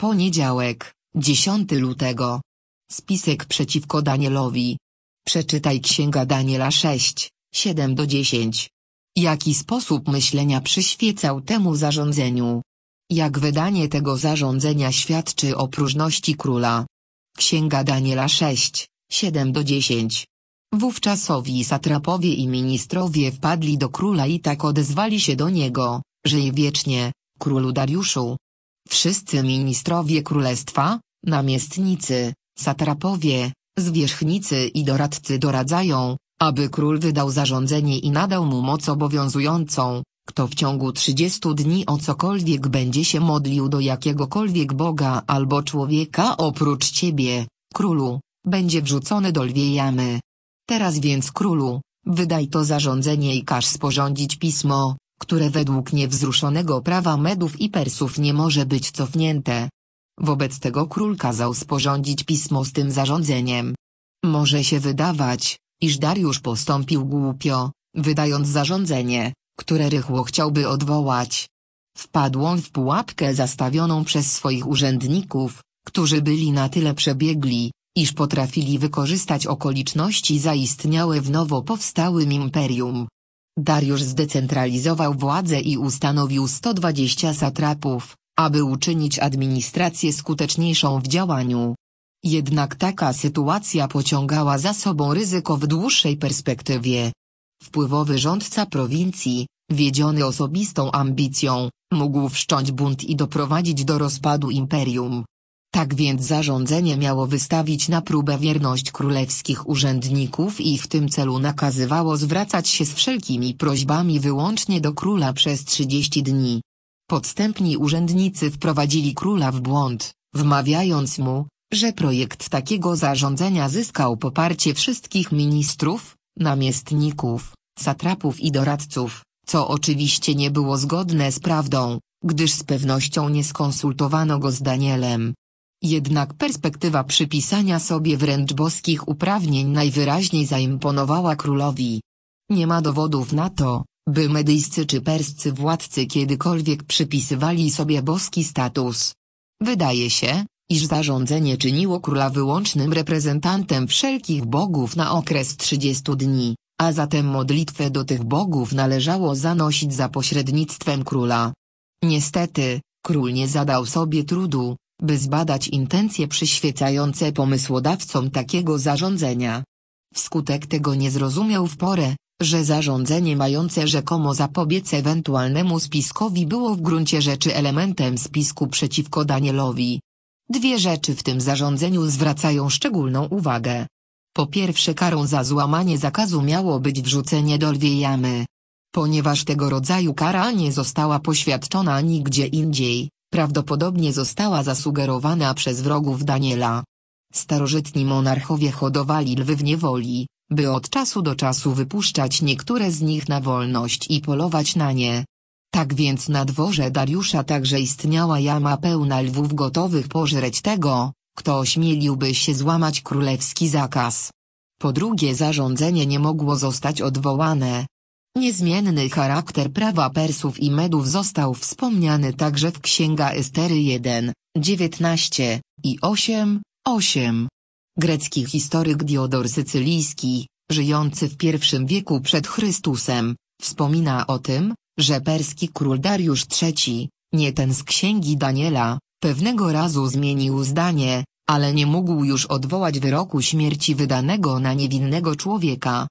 Poniedziałek, 10 lutego. Spisek przeciwko Danielowi. Przeczytaj Księga Daniela 6, 7-10. Jaki sposób myślenia przyświecał temu zarządzeniu? Jak wydanie tego zarządzenia świadczy o próżności króla? Księga Daniela 6, 7-10. Wówczas owi satrapowie i ministrowie wpadli do króla i tak odezwali się do niego: żyj wiecznie, królu Dariuszu. Wszyscy ministrowie królestwa, namiestnicy, satrapowie, zwierzchnicy i doradcy doradzają, aby król wydał zarządzenie i nadał mu moc obowiązującą: kto w ciągu 30 dni o cokolwiek będzie się modlił do jakiegokolwiek boga albo człowieka oprócz ciebie, królu, będzie wrzucony do lwiej jamy. Teraz więc, królu, wydaj to zarządzenie i każ sporządzić pismo, które według niewzruszonego prawa Medów i Persów nie może być cofnięte. Wobec tego król kazał sporządzić pismo z tym zarządzeniem. Może się wydawać, iż Dariusz postąpił głupio, wydając zarządzenie, które rychło chciałby odwołać. Wpadł on w pułapkę zastawioną przez swoich urzędników, którzy byli na tyle przebiegli, iż potrafili wykorzystać okoliczności zaistniałe w nowo powstałym imperium. Dariusz zdecentralizował władzę i ustanowił 120 satrapów, aby uczynić administrację skuteczniejszą w działaniu. Jednak taka sytuacja pociągała za sobą ryzyko w dłuższej perspektywie. Wpływowy rządca prowincji, wiedziony osobistą ambicją, mógł wszcząć bunt i doprowadzić do rozpadu imperium. Tak więc zarządzenie miało wystawić na próbę wierność królewskich urzędników i w tym celu nakazywało zwracać się z wszelkimi prośbami wyłącznie do króla przez 30 dni. Podstępni urzędnicy wprowadzili króla w błąd, wmawiając mu, że projekt takiego zarządzenia zyskał poparcie wszystkich ministrów, namiestników, satrapów i doradców, co oczywiście nie było zgodne z prawdą, gdyż z pewnością nie skonsultowano go z Danielem. Jednak perspektywa przypisania sobie wręcz boskich uprawnień najwyraźniej zaimponowała królowi. Nie ma dowodów na to, by medyjscy czy perscy władcy kiedykolwiek przypisywali sobie boski status. Wydaje się, iż zarządzenie czyniło króla wyłącznym reprezentantem wszelkich bogów na okres 30 dni, a zatem modlitwę do tych bogów należało zanosić za pośrednictwem króla. Niestety, król nie zadał sobie trudu, by zbadać intencje przyświecające pomysłodawcom takiego zarządzenia. Wskutek tego nie zrozumiał w porę, że zarządzenie mające rzekomo zapobiec ewentualnemu spiskowi było w gruncie rzeczy elementem spisku przeciwko Danielowi. Dwie rzeczy w tym zarządzeniu zwracają szczególną uwagę. Po pierwsze, karą za złamanie zakazu miało być wrzucenie do lwiej jamy. Ponieważ tego rodzaju kara nie została poświadczona nigdzie indziej, prawdopodobnie została zasugerowana przez wrogów Daniela. Starożytni monarchowie hodowali lwy w niewoli, by od czasu do czasu wypuszczać niektóre z nich na wolność i polować na nie. Tak więc na dworze Dariusza także istniała jama pełna lwów gotowych pożreć tego, kto ośmieliłby się złamać królewski zakaz. Po drugie, zarządzenie nie mogło zostać odwołane. Niezmienny charakter prawa Persów i Medów został wspomniany także w Księga Estery 1, 19 i 8, 8. Grecki historyk Diodor Sycylijski, żyjący w I wieku przed Chrystusem, wspomina o tym, że perski król Dariusz III, nie ten z Księgi Daniela, pewnego razu zmienił zdanie, ale nie mógł już odwołać wyroku śmierci wydanego na niewinnego człowieka.